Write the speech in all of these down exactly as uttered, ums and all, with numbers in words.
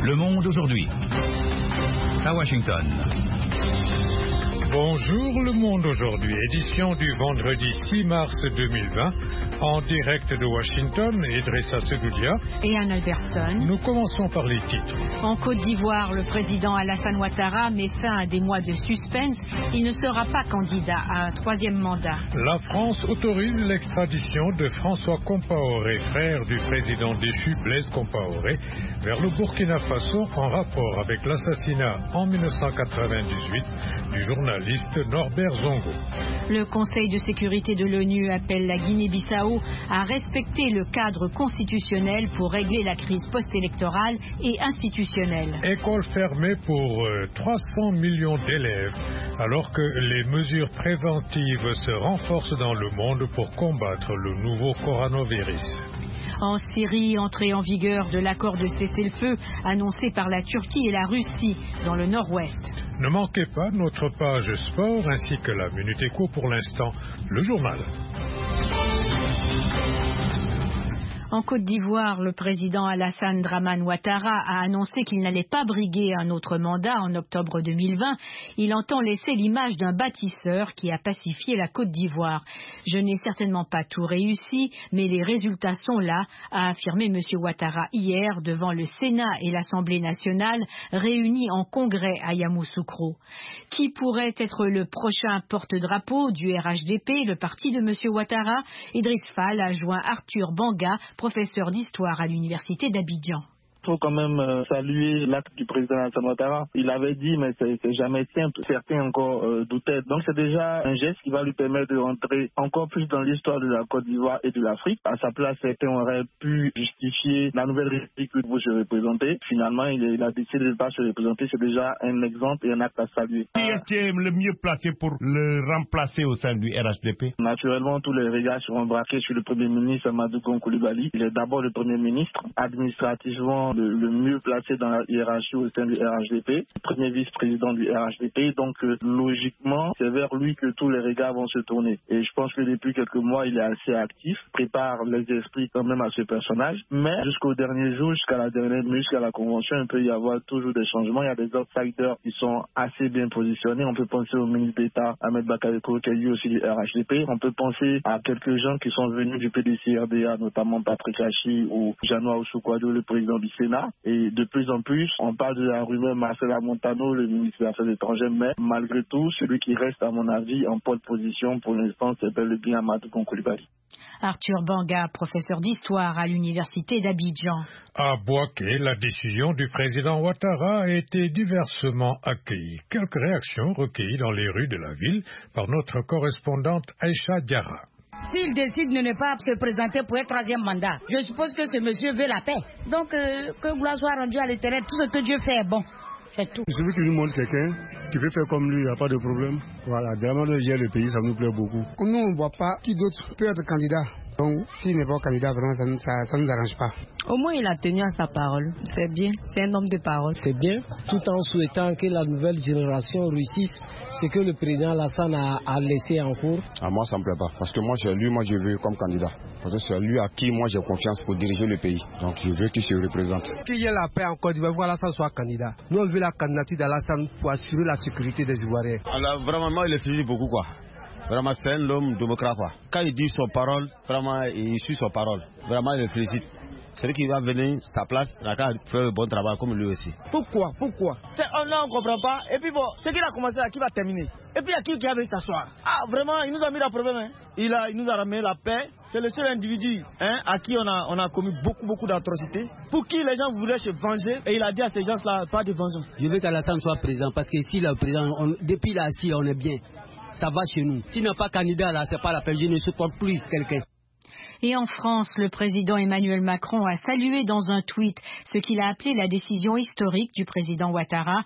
Le Monde aujourd'hui. À Washington. Bonjour Le Monde aujourd'hui, édition du vendredi six mars deux mille vingt, en direct de Washington, Idrissa Seghoudia et Anne Albertson. Nous commençons par les titres. En Côte d'Ivoire, le président Alassane Ouattara met fin à des mois de suspense. Il ne sera pas candidat à un troisième mandat. La France autorise l'extradition de François Compaoré, frère du président déchu Blaise Compaoré, vers le Burkina Faso en rapport avec l'assassinat en mille neuf cent quatre-vingt-dix-huit du journaliste Norbert Zongo. Le Conseil de sécurité de l'ONU appelle la Guinée-Bissau à respecter le cadre constitutionnel pour régler la crise post-électorale et institutionnelle. École fermée pour euh, trois cents millions d'élèves, alors que les mesures préventives se renforcent dans le monde pour combattre le nouveau coronavirus. En Syrie, entrée en vigueur de l'accord de cessez-le-feu annoncé par la Turquie et la Russie dans le nord-ouest. Ne manquez pas notre page sport ainsi que la Minute Éco pour l'instant, le journal. En Côte d'Ivoire, le président Alassane Dramane Ouattara a annoncé qu'il n'allait pas briguer un autre mandat en octobre deux mille vingt. Il entend laisser l'image d'un bâtisseur qui a pacifié la Côte d'Ivoire. Je n'ai certainement pas tout réussi, mais les résultats sont là, a affirmé M. Ouattara hier devant le Sénat et l'Assemblée nationale réunis en congrès à Yamoussoukro. Qui pourrait être le prochain porte-drapeau du R H D P, le parti de M. Ouattara? Idriss Fall a joint Arthur Banga, professeur d'histoire à l'université d'Abidjan. Il faut quand même euh, saluer l'acte du président Alassane Ouattara. Il avait dit, mais c'est, c'est jamais simple. Certains encore euh, doutaient. Donc c'est déjà un geste qui va lui permettre de rentrer encore plus dans l'histoire de la Côte d'Ivoire et de l'Afrique. À sa place, certains auraient pu justifier la nouvelle république que vous se représentez. Finalement, il, il a décidé de ne pas se représenter. C'est déjà un exemple et un acte à saluer. Qui est le mieux placé pour le remplacer au sein du R H D P? Naturellement, tous les regards seront braqués sur le Premier ministre Amadou Gon Coulibaly. Il est d'abord le Premier ministre, administrativement Le, le mieux placé dans la hiérarchie au sein du R H D P, premier vice-président du R H D P, donc euh, logiquement c'est vers lui que tous les regards vont se tourner. Et je pense que depuis quelques mois il est assez actif, prépare les esprits quand même à ce personnage, mais jusqu'au dernier jour, jusqu'à la dernière minute, jusqu'à la convention, il peut y avoir toujours des changements. Il y a des outsiders qui sont assez bien positionnés. On peut penser au ministre d'État Ahmed Bakayoko qui est lui aussi du R H D P. On peut penser à quelques gens qui sont venus du P D C R D A, notamment Patrick Hachi ou Janoa Oussoukwado, le président du Sénat. Et de plus en plus, on parle de la rumeur Marcela Montano, le ministre des Affaires étrangères, mais malgré tout, celui qui reste, à mon avis, en pole position pour l'instant, c'est bel et bien Amadou Gon Coulibaly. Arthur Banga, professeur d'histoire à l'université d'Abidjan. À Bouaké, la décision du président Ouattara a été diversement accueillie. Quelques réactions recueillies dans les rues de la ville par notre correspondante Aïcha Diarra. S'il décide de ne pas se présenter pour un troisième mandat, je suppose que ce monsieur veut la paix. Donc, euh, que gloire soit rendue à l'Éternel, tout ce que Dieu fait est bon. C'est tout. Celui qui nous montre quelqu'un qui veut faire comme lui, il n'y a pas de problème. Voilà, vraiment de gérer le pays, ça nous plaît beaucoup. Nous, on ne voit pas qui d'autre peut être candidat. Donc, s'il n'est pas candidat, vraiment, ça ne nous arrange pas. Au moins, il a tenu à sa parole. C'est bien. C'est un homme de parole. C'est bien, tout en souhaitant que la nouvelle génération réussisse ce que le président Alassane a, a laissé en cours. À moi, ça ne me plaît pas. Parce que moi, c'est lui, moi, je veux comme candidat. Parce que c'est lui à qui, moi, j'ai confiance pour diriger le pays. Donc, je veux qu'il se représente. Qu'il y ait la paix en Côte d'Ivoire, voilà, ça soit candidat. Nous, on veut la candidature d'Alassane pour assurer la sécurité des Ivoiriens. Alors, vraiment, moi, il est félicité beaucoup, quoi. Vraiment, c'est un homme démocrate, quoi. Quand il dit son parole, vraiment, il suit son parole. Vraiment, il le félicite. Celui qui va venir sa place, il a qu'à faire le bon travail comme lui aussi. Pourquoi Pourquoi on, Là, on ne comprend pas. Et puis bon, ce qu'il a commencé là, qui va terminer. Et puis il y a qui qui a venu s'asseoir. Ah, vraiment, il nous a mis la problème. Hein. Il, a, il nous a ramené la paix. C'est le seul individu hein, à qui on a, on a commis beaucoup, beaucoup d'atrocités. Pour qui les gens voulaient se venger. Et il a dit à ces gens-là, pas de vengeance. Je veux qu'Alassane soit présent parce que si le président, on, depuis là, si on est bien. Ça va chez nous. S'il n'est pas candidat là, c'est pas la peine. Je ne supporte plus quelqu'un. Et en France, le président Emmanuel Macron a salué dans un tweet ce qu'il a appelé la décision historique du président Ouattara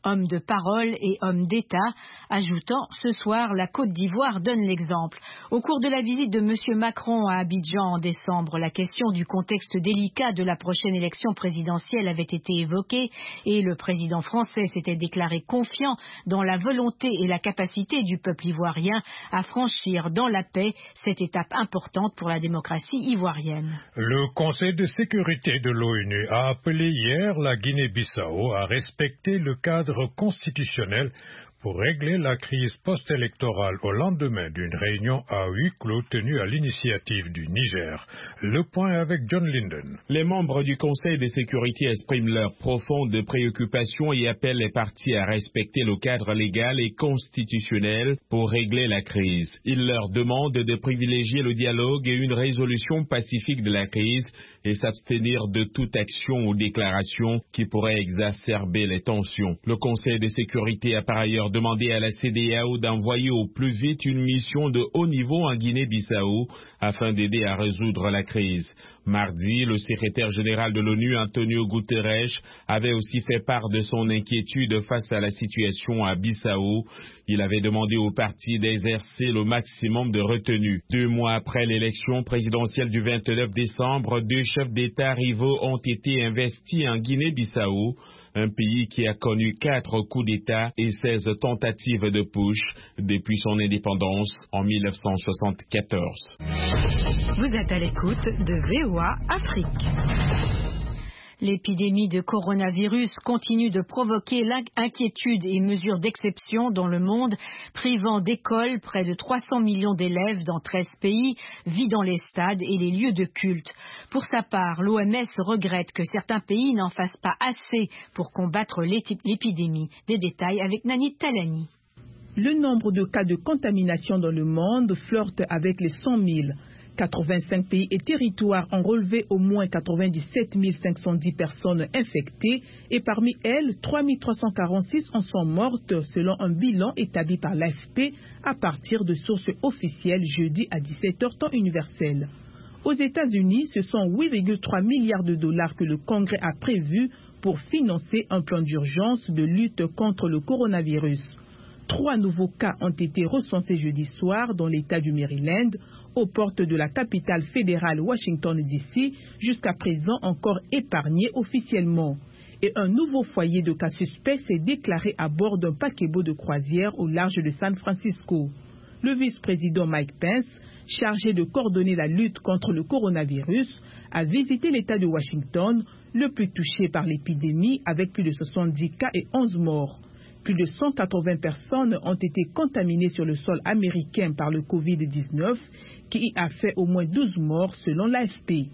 Homme de parole et homme d'État, ajoutant « Ce soir, la Côte d'Ivoire donne l'exemple ». Au cours de la visite de M. Macron à Abidjan en décembre, la question du contexte délicat de la prochaine élection présidentielle avait été évoquée et le président français s'était déclaré confiant dans la volonté et la capacité du peuple ivoirien à franchir dans la paix cette étape importante pour la démocratie ivoirienne. Le Conseil de sécurité de l'ONU a appelé hier la Guinée-Bissau à respecter le cadre constitutionnel pour régler la crise post-électorale au lendemain d'une réunion à huis clos tenue à l'initiative du Niger. Le point avec John Linden. Les membres du Conseil de sécurité expriment leur profonde préoccupation et appellent les partis à respecter le cadre légal et constitutionnel pour régler la crise. Ils leur demandent de privilégier le dialogue et une résolution pacifique de la crise et s'abstenir de toute action ou déclaration qui pourrait exacerber les tensions. Le Conseil de sécurité a par ailleurs demandé à la C E D E A O d'envoyer au plus vite une mission de haut niveau en Guinée-Bissau afin d'aider à résoudre la crise. Mardi, le secrétaire général de l'ONU, Antonio Guterres, avait aussi fait part de son inquiétude face à la situation à Bissau. Il avait demandé aux partis d'exercer le maximum de retenue. Deux mois après l'élection présidentielle du vingt-neuf décembre, deux chefs d'État rivaux ont été investis en Guinée-Bissau, un pays qui a connu quatre coups d'État et seize tentatives de putsch depuis son indépendance en mille neuf cent soixante-quatorze. Vous êtes à l'écoute de V O A Afrique. L'épidémie de coronavirus continue de provoquer l'inquiétude et mesures d'exception dans le monde, privant d'écoles près de trois cents millions d'élèves dans treize pays, vidant les stades et les lieux de culte. Pour sa part, l'O M S regrette que certains pays n'en fassent pas assez pour combattre l'épidémie. Des détails avec Nanit Talani. Le nombre de cas de contamination dans le monde flirte avec les cent mille. quatre-vingt-cinq pays et territoires ont relevé au moins quatre-vingt-dix-sept mille cinq cent dix personnes infectées et parmi elles, trois mille trois cent quarante-six en sont mortes selon un bilan établi par l'A F P à partir de sources officielles jeudi à dix-sept heures temps universel. Aux États-Unis, ce sont huit virgule trois milliards de dollars que le Congrès a prévu pour financer un plan d'urgence de lutte contre le coronavirus. Trois nouveaux cas ont été recensés jeudi soir dans l'État du Maryland, aux portes de la capitale fédérale Washington D C, jusqu'à présent encore épargné officiellement. Et un nouveau foyer de cas suspects s'est déclaré à bord d'un paquebot de croisière au large de San Francisco. Le vice-président Mike Pence, chargé de coordonner la lutte contre le coronavirus, a visité l'État de Washington, le plus touché par l'épidémie, avec plus de soixante-dix cas et onze morts. Plus de cent quatre-vingts personnes ont été contaminées sur le sol américain par le covid dix-neuf, qui y a fait au moins douze morts selon l'A F P.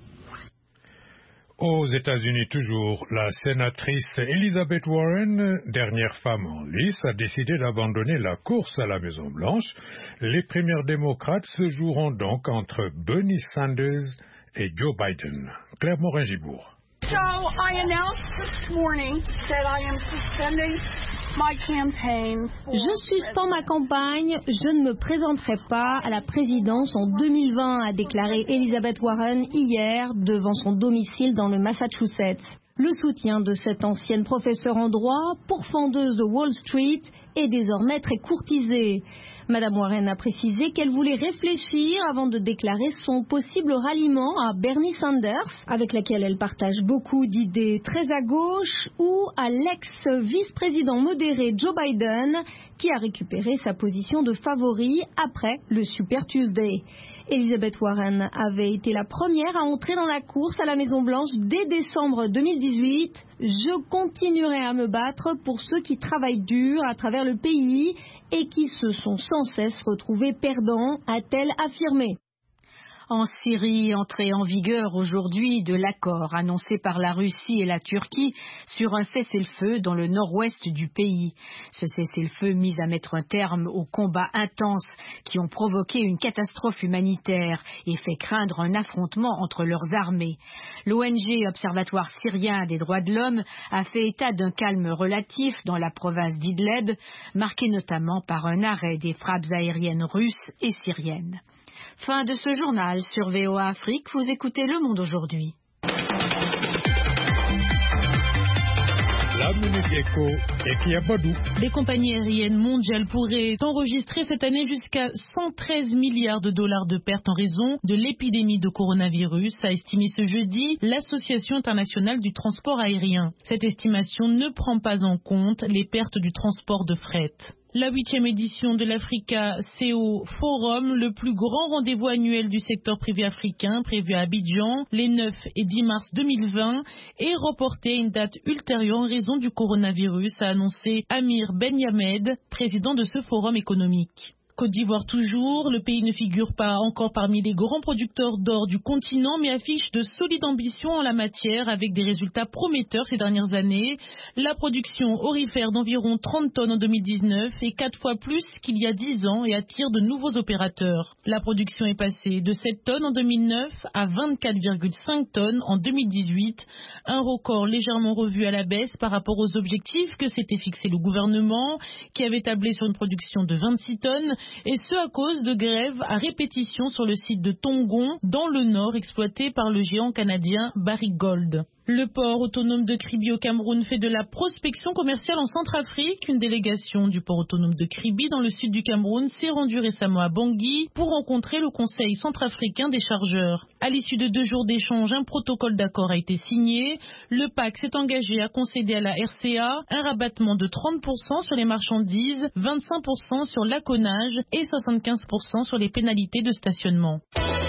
Aux États-Unis toujours, la sénatrice Elizabeth Warren, dernière femme en lice, a décidé d'abandonner la course à la Maison-Blanche. Les primaires démocrates se joueront donc entre Bernie Sanders et Joe Biden. Claire Morin-Gibourg. So I announced this morning that I am suspending my campaign. Je suspends ma campagne, je ne me présenterai pas à la présidence en deux mille vingt, a déclaré Elizabeth Warren hier devant son domicile dans le Massachusetts. Le soutien de cette ancienne professeure en droit, pourfendeuse de Wall Street, est désormais très courtisé. Madame Warren a précisé qu'elle voulait réfléchir avant de déclarer son possible ralliement à Bernie Sanders, avec laquelle elle partage beaucoup d'idées très à gauche, ou à l'ex-vice-président modéré Joe Biden, qui a récupéré sa position de favori après le Super Tuesday. Elizabeth Warren avait été la première à entrer dans la course à la Maison-Blanche dès décembre deux mille dix-huit. Je continuerai à me battre pour ceux qui travaillent dur à travers le pays et qui se sont sans cesse retrouvés perdants, a-t-elle affirmé. En Syrie, entrée en vigueur aujourd'hui de l'accord annoncé par la Russie et la Turquie sur un cessez-le-feu dans le nord-ouest du pays. Ce cessez-le-feu mis à mettre un terme aux combats intenses qui ont provoqué une catastrophe humanitaire et fait craindre un affrontement entre leurs armées. L'O N G Observatoire syrien des droits de l'homme a fait état d'un calme relatif dans la province d'Idleb, marqué notamment par un arrêt des frappes aériennes russes et syriennes. Fin de ce journal sur V O A Afrique. Vous écoutez Le Monde aujourd'hui. La Lamine Dieko et Kiabadou. Les compagnies aériennes mondiales pourraient enregistrer cette année jusqu'à cent treize milliards de dollars de pertes en raison de l'épidémie de coronavirus, a estimé ce jeudi l'Association internationale du transport aérien. Cette estimation ne prend pas en compte les pertes du transport de fret. La huitième édition de l'Africa C O Forum, le plus grand rendez-vous annuel du secteur privé africain, prévu à Abidjan les neuf et dix mars deux mille vingt, est reporté à une date ultérieure en raison du coronavirus, a annoncé Amir Ben Yamed, président de ce forum économique. Côte d'Ivoire toujours, le pays ne figure pas encore parmi les grands producteurs d'or du continent, mais affiche de solides ambitions en la matière avec des résultats prometteurs ces dernières années. La production aurifère d'environ trente tonnes en deux mille dix-neuf est quatre fois plus qu'il y a dix ans et attire de nouveaux opérateurs. La production est passée de sept tonnes en deux mille neuf à vingt-quatre virgule cinq tonnes en deux mille dix-huit, un record légèrement revu à la baisse par rapport aux objectifs que s'était fixé le gouvernement qui avait tablé sur une production de vingt-six tonnes. Et ce à cause de grèves à répétition sur le site de Tongon, dans le nord, exploité par le géant canadien Barrick Gold. Le port autonome de Kribi au Cameroun fait de la prospection commerciale en Centrafrique. Une délégation du port autonome de Kribi dans le sud du Cameroun s'est rendue récemment à Bangui pour rencontrer le Conseil centrafricain des chargeurs. À l'issue de deux jours d'échanges, un protocole d'accord a été signé. Le P A C s'est engagé à concéder à la R C A un rabattement de trente pour cent sur les marchandises, vingt-cinq pour cent sur l'acconnage et soixante-quinze pour cent sur les pénalités de stationnement.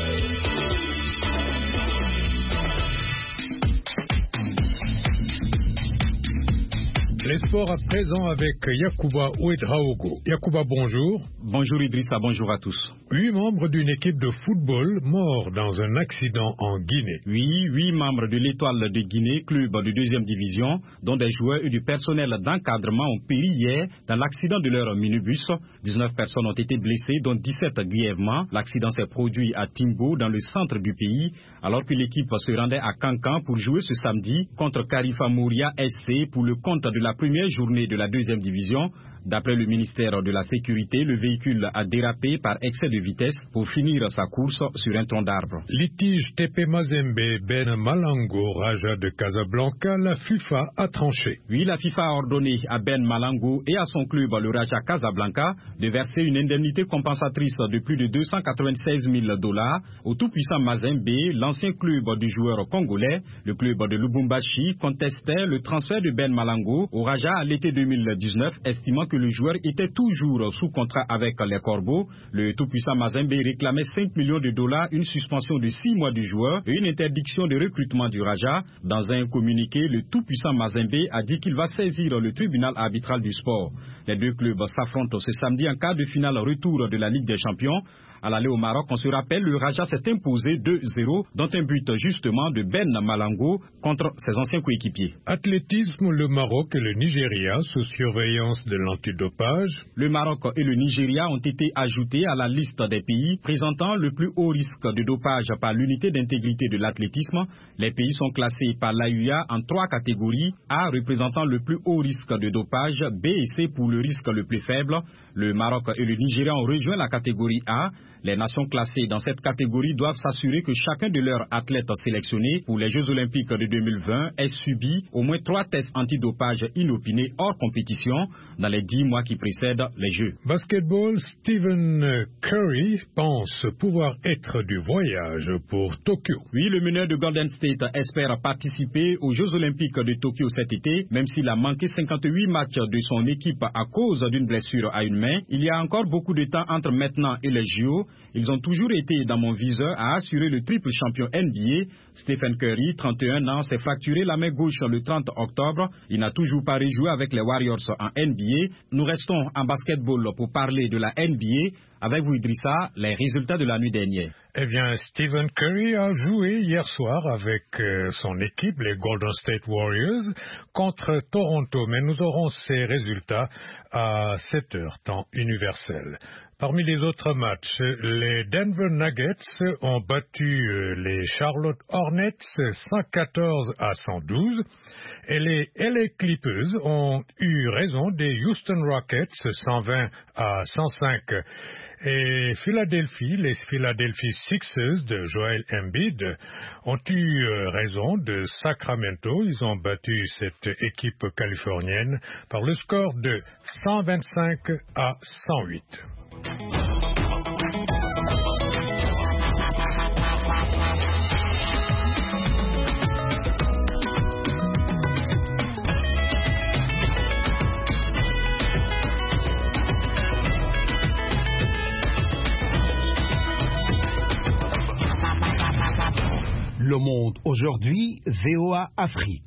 Les sports à présent avec Yacouba Ouedraogo. Yacouba, bonjour. Bonjour Idrissa, bonjour à tous. Huit membres d'une équipe de football morts dans un accident en Guinée. Oui, huit membres de l'Étoile de Guinée, club de deuxième division, dont des joueurs et du personnel d'encadrement ont péri hier dans l'accident de leur minibus. dix-neuf personnes ont été blessées, dont dix-sept grièvement. L'accident s'est produit à Timbo, dans le centre du pays, alors que l'équipe se rendait à Kankan pour jouer ce samedi contre Karifa Mouria S C pour le compte de la première journée de la deuxième division. D'après le ministère de la Sécurité, le véhicule a dérapé par excès de vitesse pour finir sa course sur un tronc d'arbre. Litige T P Mazembe Ben Malango, Raja de Casablanca, la FIFA a tranché. Oui, la FIFA a ordonné à Ben Malango et à son club, le Raja Casablanca, de verser une indemnité compensatrice de plus de deux cent quatre-vingt-seize mille dollars au tout-puissant Mazembe, l'ancien club du joueur congolais. Le club de Lubumbashi contestait le transfert de Ben Malango au Raja à l'été deux mille dix-neuf, estimant que le joueur était toujours sous contrat avec les Corbeaux. Le tout-puissant Mazembe réclamait cinq millions de dollars, une suspension de six mois du joueur et une interdiction de recrutement du Raja. Dans un communiqué, le tout-puissant Mazembe a dit qu'il va saisir le tribunal arbitral du sport. Les deux clubs s'affrontent ce samedi en quart de finale retour de la Ligue des Champions. À l'aller au Maroc, on se rappelle, le Raja s'est imposé deux zéro, dont un but justement de Ben Malango contre ses anciens coéquipiers. Athlétisme, le Maroc et le Nigeria sous surveillance de l'antidopage. Le Maroc et le Nigeria ont été ajoutés à la liste des pays présentant le plus haut risque de dopage par l'unité d'intégrité de l'athlétisme. Les pays sont classés par l'A U A en trois catégories. A représentant le plus haut risque de dopage, B et C pour le risque le plus faible. Le Maroc et le Nigeria ont rejoint la catégorie A. Les nations classées dans cette catégorie doivent s'assurer que chacun de leurs athlètes sélectionnés pour les Jeux Olympiques de deux mille vingt ait subi au moins trois tests antidopage inopinés hors compétition dans les dix mois qui précèdent les Jeux. Basketball, Stephen Curry pense pouvoir être du voyage pour Tokyo. Oui, le meneur de Golden State espère participer aux Jeux Olympiques de Tokyo cet été, même s'il a manqué cinquante-huit matchs de son équipe à cause d'une blessure à une main. Il y a encore beaucoup de temps entre maintenant et les J O. Ils ont toujours été dans mon viseur à assurer le triple champion N B A. Stephen Curry, trente et un ans, s'est fracturé la main gauche le trente octobre. Il n'a toujours pas rejoué avec les Warriors en N B A. Nous restons en basketball pour parler de la N B A. Avec vous, Idrissa, les résultats de la nuit dernière. Eh bien, Stephen Curry a joué hier soir avec euh, son équipe, les Golden State Warriors, contre Toronto. Mais nous aurons ces résultats à sept heures, temps universel. Parmi les autres matchs, les Denver Nuggets ont battu les Charlotte Hornets cent quatorze à cent douze et les L A Clippers ont eu raison des Houston Rockets cent vingt à cent cinq. Et Philadelphie, les Philadelphia Sixers de Joel Embiid ont eu raison de Sacramento. Ils ont battu cette équipe californienne par le score de cent vingt-cinq à cent huit. Le Monde aujourd'hui, V O A Afrique.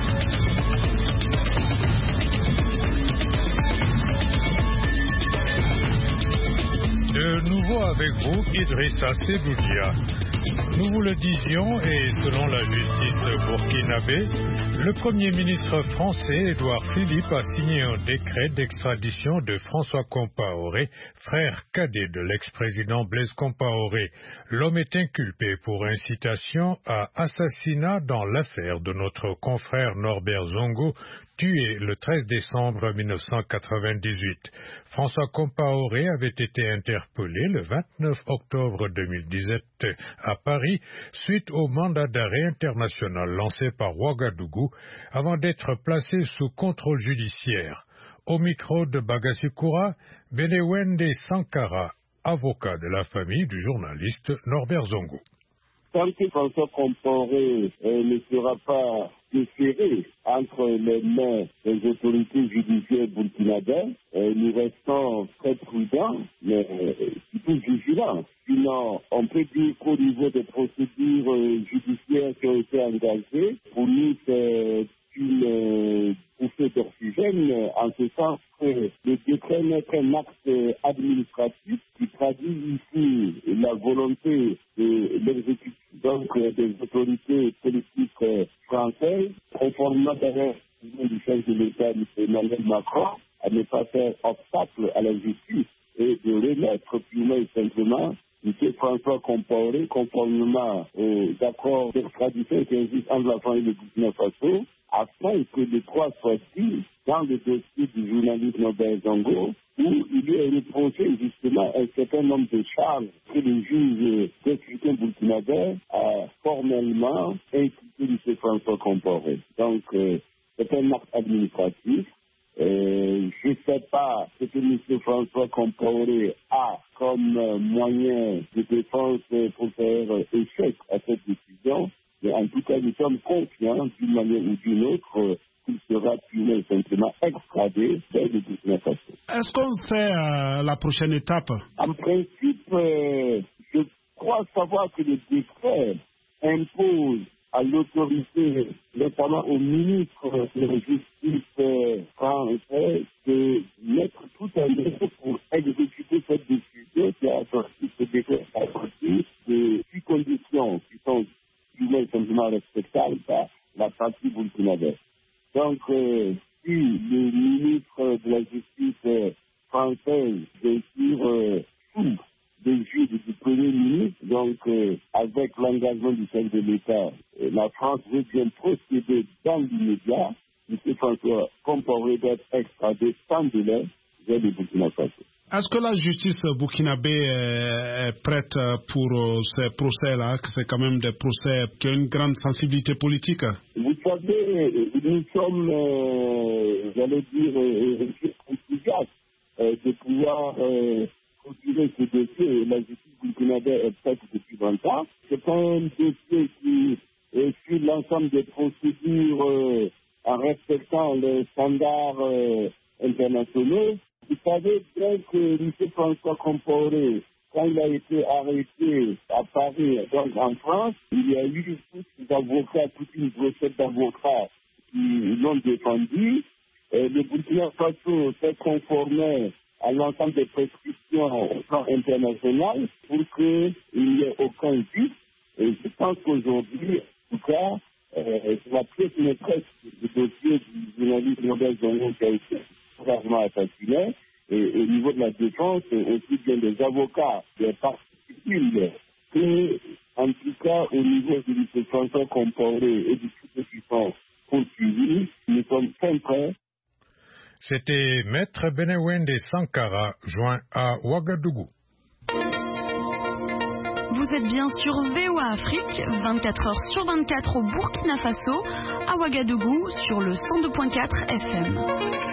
De nouveau avec vous, Idrissa Seloudia. Nous vous le disions, et selon la justice burkinabé, le Premier ministre français, Édouard Philippe, a signé un décret d'extradition de François Compaoré, frère cadet de l'ex-président Blaise Compaoré. L'homme est inculpé pour incitation à assassinat dans l'affaire de notre confrère Norbert Zongo, tué le treize décembre mille neuf cent quatre-vingt-dix-huit. François Compaoré avait été interpellé le vingt-neuf octobre deux mille dix-sept à Paris suite au mandat d'arrêt international lancé par Ouagadougou avant d'être placé sous contrôle judiciaire. Au micro de Bagassi Koura, Benewende Sankara, avocat de la famille du journaliste Norbert Zongo. Tant que François Compaoré euh, ne sera pas déféré entre les mains des autorités judiciaires burkinabées, euh, nous restons très prudents, mais euh, surtout vigilants. Sinon, on peut dire qu'au niveau des procédures euh, judiciaires qui ont été engagées, pour nous, c'est une euh, bouffée d'oxygène, en ce sens que le décret n'est qu'un acte administratif qui traduit ici la volonté de l'exécutif, donc euh, des autorités politiques euh, françaises, conformément d'ailleurs du chef de l'État, M. Emmanuel Macron, à ne pas faire obstacle à la justice et de remettre purement et simplement M. François Compaoré, conformément aux accords d'extradition qui existent entre la France et le Burkina Faso, afin que les droits soient dits dans le dossier du journaliste Norbert Zongo, où il est reproché justement un certain nombre de charges que le juge d'instruction burkinabé a formellement impliqué M. François Compaoré. Donc, euh, c'est un acte administratif. Euh, je ne sais pas ce que M. François Compaoré a comme euh, moyen de défense pour faire euh, échec à cette décision, mais en tout cas, nous sommes confiants d'une manière ou d'une autre euh, qu'il sera purement et simplement extradé vers le Burkina Faso. Est-ce qu'on sait euh, la prochaine étape? En principe, euh, je crois savoir que le décret impose à l'autorité, notamment au ministre de la Justice euh, français, de mettre tout en œuvre pour exécuter cette décision qui a sorti ce décret à partir de six conditions qui sont plus simplement respectables par la partie burkinabé. Donc, euh, si le ministre de la Justice euh, française, bien sûr, euh, sous des juges du Premier ministre, donc euh, avec l'engagement du chef de l'État, euh, la France veut bien procéder dans l'immédiat. M. François Compaoré doit être extradé sans délai vers le Burkina Faso. Est-ce que la justice burkinabé est prête pour ces procès-là? C'est quand même des procès qui ont une grande sensibilité politique. Vous savez, nous sommes, euh, j'allais dire, euh, enthousiastes euh, de pouvoir euh, continuer ce dossier. La justice burkinabé est prête depuis longtemps. C'est pas un dossier qui euh, suit l'ensemble des procédures euh, en respectant les standards euh, internationaux. Vous savez bien que M. François Compaoré, quand il a été arrêté à Paris, donc en France, il y a eu tous les avocats, toute une brochette d'avocats qui l'ont défendu. Et le Burkina Faso s'est conformé à l'ensemble des prescriptions au plan international pour qu'il n'y ait aucun doute. Et je pense qu'aujourd'hui, en tout cas, euh, c'est la pièce maîtresse du dossier du journaliste Norbert Zongo qui a été gravement assassiné. Et au niveau de la défense, aussi bien des avocats, des parties civiles, que, en tout cas, au niveau de M. François Compaoré et de tous ceux qui sont poursuivis, nous sommes très prêts. C'était Maître Benewende Sankara, joint à Ouagadougou. Vous êtes bien sur V O A Afrique, vingt-quatre heures sur vingt-quatre au Burkina Faso, à Ouagadougou sur le cent deux virgule quatre F M.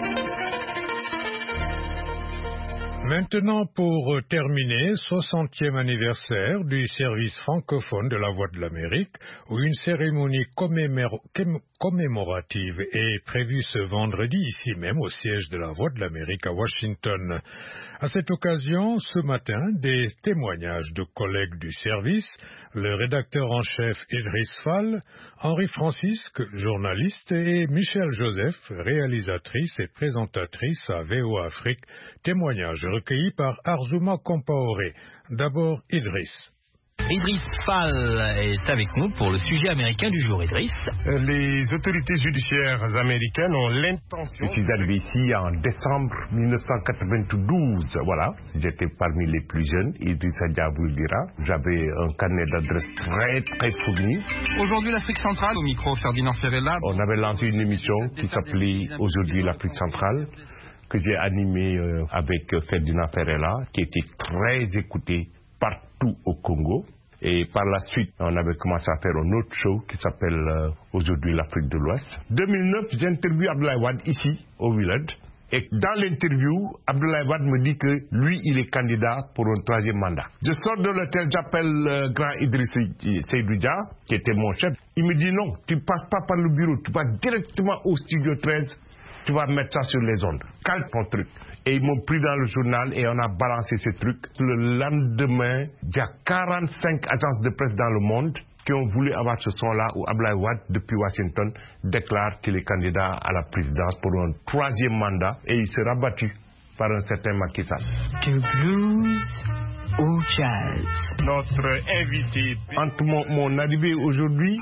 Maintenant, pour terminer, soixantième anniversaire du service francophone de la Voix de l'Amérique, où une cérémonie commémor- commémorative est prévue ce vendredi, ici même, au siège de la Voix de l'Amérique à Washington. À cette occasion, ce matin, des témoignages de collègues du service, le rédacteur en chef Idriss Fall, Henri Francisque, journaliste, et Michel Joseph, réalisatrice et présentatrice à V O A Afrique, témoignages recueillis par Arzouma Compaoré. D'abord, Idriss. Idriss Fall est avec nous pour le sujet américain du jour. Idriss. Les autorités judiciaires américaines ont l'intention... Je suis arrivé ici en décembre mille neuf cent quatre-vingt-douze, voilà. J'étais parmi les plus jeunes, Idrissa Dia vous le dira. J'avais un carnet d'adresses très très fourni. Aujourd'hui l'Afrique centrale, au micro Ferdinand Ferrella. On avait lancé une émission qui s'appelait Aujourd'hui l'Afrique centrale, que j'ai animée euh, avec Ferdinand Ferrella, qui était très écoutée partout au Congo. Et par la suite, on avait commencé à faire un autre show qui s'appelle euh, Aujourd'hui l'Afrique de l'Ouest. deux mille neuf, j'ai interviewé Abdoulaye Wade ici, au Village. Et dans l'interview, Abdoulaye Wade me dit que lui, il est candidat pour un troisième mandat. Je sors de l'hôtel, j'appelle le grand Idriss Seydou Dia, qui était mon chef. Il me dit non, tu ne passes pas par le bureau, tu vas directement au studio treize, tu vas mettre ça sur les ondes. Calme ton truc. Et ils m'ont pris dans le journal et on a balancé ces trucs. Le lendemain, il y a quarante-cinq agences de presse dans le monde qui ont voulu avoir ce son-là où Abdoulaye Wade, depuis Washington, déclare qu'il est candidat à la présidence pour un troisième mandat et il sera battu par un certain Macky Sall. Du blues au jazz. Notre invité... Entre mon, mon arrivée aujourd'hui...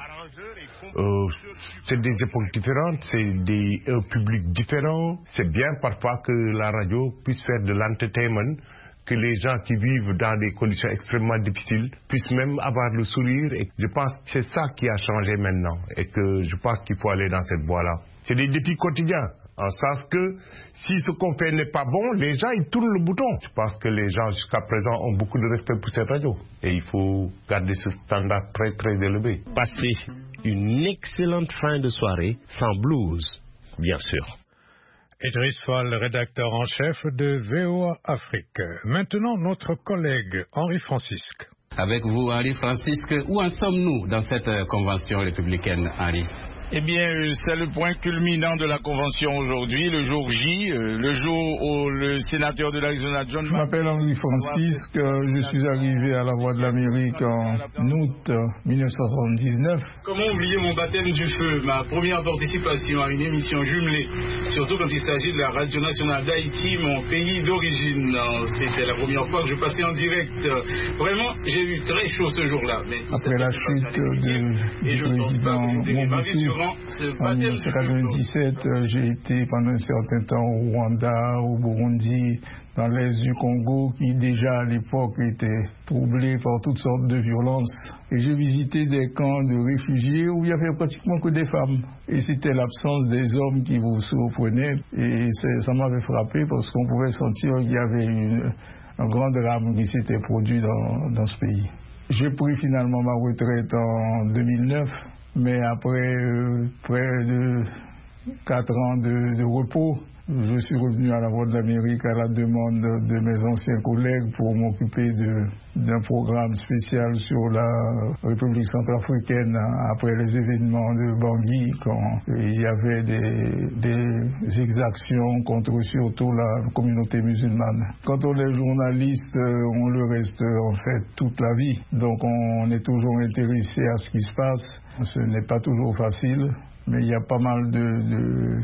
Euh, c'est des époques différentes, c'est des un public différent. C'est bien parfois que la radio puisse faire de l'entertainment, que les gens qui vivent dans des conditions extrêmement difficiles puissent même avoir le sourire. Et je pense que c'est ça qui a changé maintenant et que je pense qu'il faut aller dans cette voie-là. C'est des défis quotidiens, en sens que si ce qu'on fait n'est pas bon, les gens ils tournent le bouton. Je pense que les gens jusqu'à présent ont beaucoup de respect pour cette radio et il faut garder ce standard très très élevé. Passer une excellente fin de soirée sans blues, bien sûr. Idriss Fall, rédacteur en chef de V O A Afrique. Maintenant, notre collègue Henri Francisque. Avec vous, Henri Francisque, où en sommes-nous dans cette convention républicaine, Henri? Eh bien, euh, c'est le point culminant de la convention aujourd'hui, le jour J, euh, le jour où le sénateur de l'Arizona, John... Je m'appelle Henri Francisque, euh, je suis arrivé à la Voix de l'Amérique en août euh, mille neuf cent soixante-dix-neuf. Comment oublier mon baptême du feu, ma première participation à une émission jumelée, surtout quand il s'agit de la Radio Nationale d'Haïti, mon pays d'origine. C'était la première fois que je passais en direct. Vraiment, j'ai eu très chaud ce jour-là. Mais après la chute de, du président Mobutu, en mille neuf cent quatre-vingt-dix-sept, j'ai été pendant un certain temps au Rwanda, au Burundi, dans l'est du Congo, qui déjà à l'époque était troublé par toutes sortes de violences. Et j'ai visité des camps de réfugiés où il n'y avait pratiquement que des femmes. Et c'était l'absence des hommes qui vous surprenaient. Et ça m'avait frappé parce qu'on pouvait sentir qu'il y avait une, un grand drame qui s'était produit dans, dans ce pays. J'ai pris finalement ma retraite en deux mille neuf. Mais après euh, près de quatre ans de, de repos, je suis revenu à la Voix de l'Amérique à la demande de mes anciens collègues pour m'occuper d'un programme spécial sur la République centrafricaine après les événements de Bangui, quand il y avait des, des exactions contre surtout la communauté musulmane. Quand on est journaliste, on le reste en fait toute la vie, donc on est toujours intéressé à ce qui se passe. Ce n'est pas toujours facile, mais il y a pas mal de... de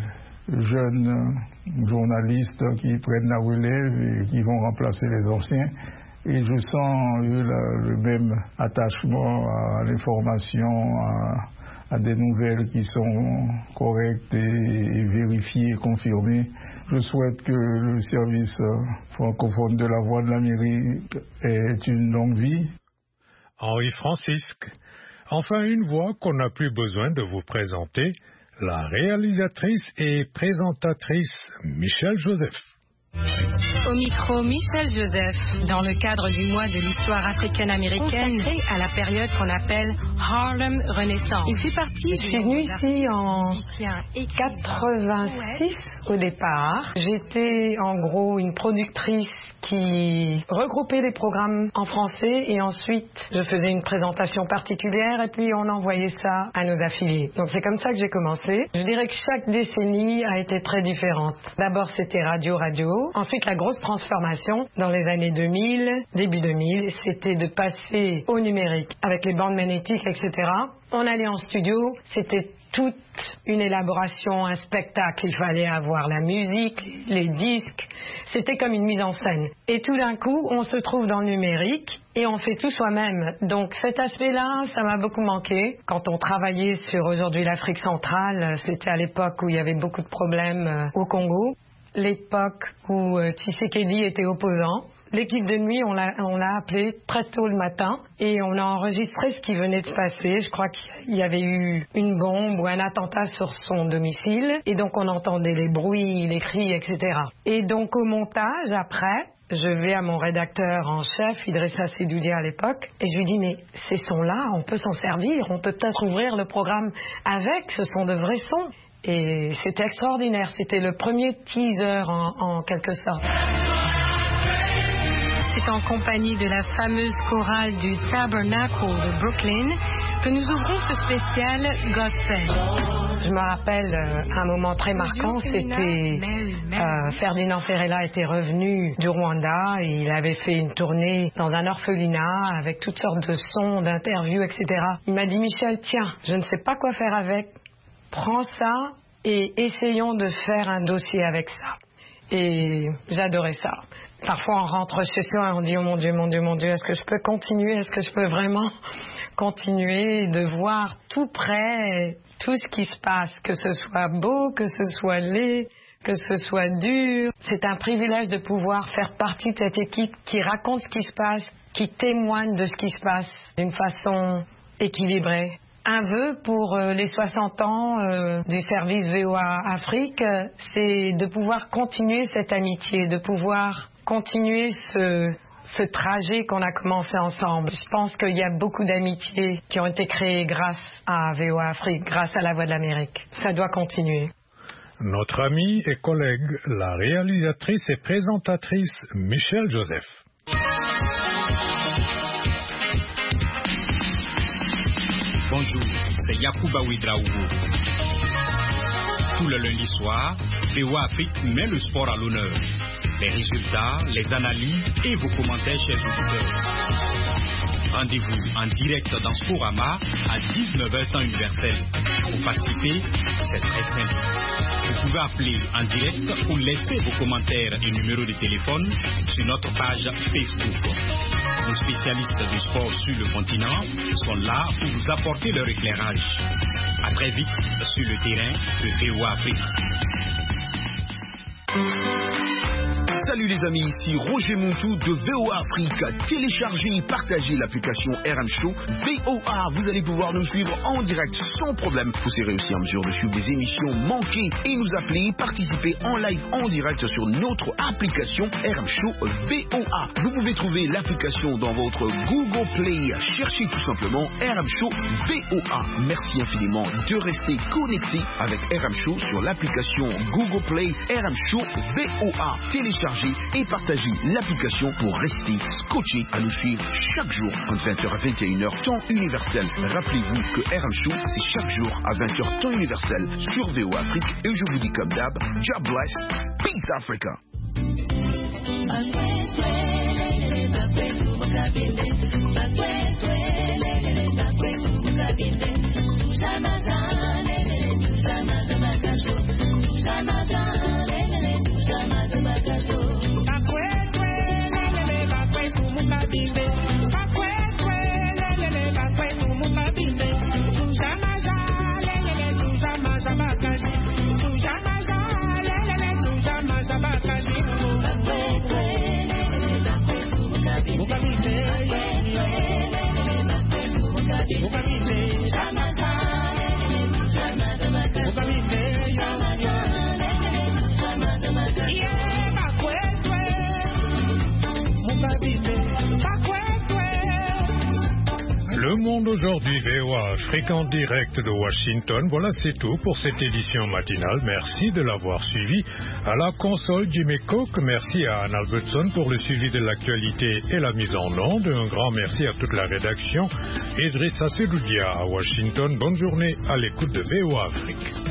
jeunes journalistes qui prennent la relève et qui vont remplacer les anciens. Et je sens eux, là, le même attachement à l'information, à, à des nouvelles qui sont correctes et, et vérifiées, confirmées. Je souhaite que le service francophone de la Voix de l'Amérique ait une longue vie. Henri Francisque. Enfin, une voix qu'on n'a plus besoin de vous présenter, la réalisatrice et présentatrice Michel Joseph. Au micro, Michel Joseph, dans le cadre du mois de l'histoire africaine-américaine, consacré à la période qu'on appelle Harlem Renaissance. Je suis partie, je suis venue ici en quatre-vingt-six au départ. J'étais en gros une productrice qui regroupait des programmes en français et ensuite je faisais une présentation particulière et puis on envoyait ça à nos affiliés. Donc c'est comme ça que j'ai commencé. Je dirais que chaque décennie a été très différente. D'abord c'était radio-radio, ensuite la grosse transformation dans les années deux mille, début deux mille, c'était de passer au numérique avec les bandes magnétiques, et cetera. On allait en studio, c'était toute une élaboration, un spectacle. Il fallait avoir la musique, les disques. C'était comme une mise en scène. Et tout d'un coup, on se trouve dans le numérique et on fait tout soi-même. Donc cet aspect-là, ça m'a beaucoup manqué. Quand on travaillait sur aujourd'hui l'Afrique centrale, c'était à l'époque où il y avait beaucoup de problèmes au Congo. L'époque où Tshisekedi était opposant. L'équipe de nuit, on l'a, on l'a appelé très tôt le matin et on a enregistré ce qui venait de se passer. Je crois qu'il y avait eu une bombe ou un attentat sur son domicile et donc on entendait les bruits, les cris, et cetera. Et donc au montage, après, je vais à mon rédacteur en chef, Idrissa Sedoudia à l'époque, et je lui dis mais ces sons-là, on peut s'en servir, on peut peut-être ouvrir le programme avec, ce sont de vrais sons. Et c'était extraordinaire, c'était le premier teaser en, en quelque sorte. C'est en compagnie de la fameuse chorale du Tabernacle de Brooklyn que nous ouvrons ce spécial gospel. Je me rappelle euh, un moment très marquant, c'était euh, Ferdinand Ferrella était revenu du Rwanda et il avait fait une tournée dans un orphelinat avec toutes sortes de sons, d'interviews, et cetera. Il m'a dit Michel, tiens, je ne sais pas quoi faire avec, prends ça et essayons de faire un dossier avec ça. Et j'adorais ça. Parfois on rentre chez soi et on dit oh mon Dieu, mon Dieu, mon Dieu, est-ce que je peux continuer, est-ce que je peux vraiment continuer de voir tout près tout ce qui se passe, que ce soit beau, que ce soit laid, que ce soit dur. C'est un privilège de pouvoir faire partie de cette équipe qui raconte ce qui se passe, qui témoigne de ce qui se passe d'une façon équilibrée. Un vœu pour euh, les soixante ans euh, du service V O A Afrique, euh, c'est de pouvoir continuer cette amitié, de pouvoir continuer ce, ce trajet qu'on a commencé ensemble. Je pense qu'il y a beaucoup d'amitiés qui ont été créées grâce à V O A Afrique, grâce à la Voix de l'Amérique. Ça doit continuer. Notre amie et collègue, la réalisatrice et présentatrice Michel Joseph. Bonjour, c'est Yacouba Ouedraogo. Tout le lundi soir, V O A Afrique met le sport à l'honneur. Les résultats, les analyses et vos commentaires, chers auditeurs. Rendez-vous en direct dans Sporama à dix-neuf heures temps universel. Pour participer, c'est très simple. Vous pouvez appeler en direct ou laisser vos commentaires et numéros de téléphone sur notre page Facebook. Nos spécialistes du sport sur le continent sont là pour vous apporter leur éclairage. À très vite sur le terrain de V O A Afrique. Salut les amis, ici Roger Montou de V O A Afrique. Téléchargez et partagez l'application R M Show V O A. Vous allez pouvoir nous suivre en direct sans problème. Vous serez aussi en mesure de suivre des émissions manquées et nous appeler, participer en live en direct sur notre application R M Show V O A. Vous pouvez trouver l'application dans votre Google Play. Cherchez tout simplement R M Show V O A. Merci infiniment de rester connecté avec R M Show sur l'application Google Play R M Show V O A. Téléchargez et partagez l'application pour rester scotché à nous suivre chaque jour entre vingt heures à vingt et une heures temps universel. Rappelez-vous que R M Show c'est chaque jour à vingt heures temps universel sur V O A Afrique et je vous dis comme d'hab, God bless, peace Africa. Muka Le Monde aujourd'hui, V O A Afrique en direct de Washington. Voilà, c'est tout pour cette édition matinale. Merci de l'avoir suivi. À la console, Jimmy Cook. Merci à Anne Albertson pour le suivi de l'actualité et la mise en onde. Un grand merci à toute la rédaction. Idrissa Sedoudia à Washington. Bonne journée à l'écoute de V O A Afrique.